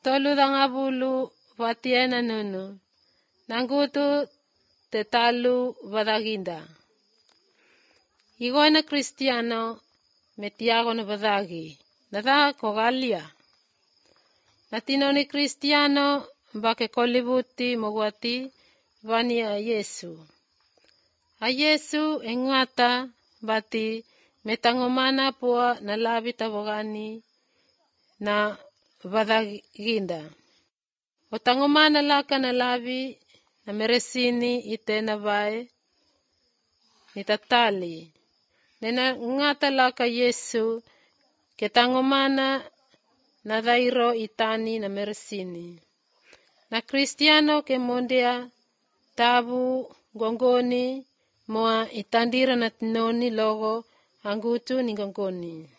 tolu dangabulu vatiena nunu. Nangutu te talu vadaginda. Igoina Kristiano metiago na vadagi. Nada kogalia. Natinoni Kristiano bake kolibuti mogwati vani a Yesu. A Yesu engata bati metangomana pua na labi tabogani na vadaginda. O tangomana laka na labi na meresini itena bae nitatali. Nena ngata laka Yesu ke tangomana na dairo itani na meresini. Na Kristiano ke mondia tabu gongoni moa itandira na tinoni logo angutu ni gongoni.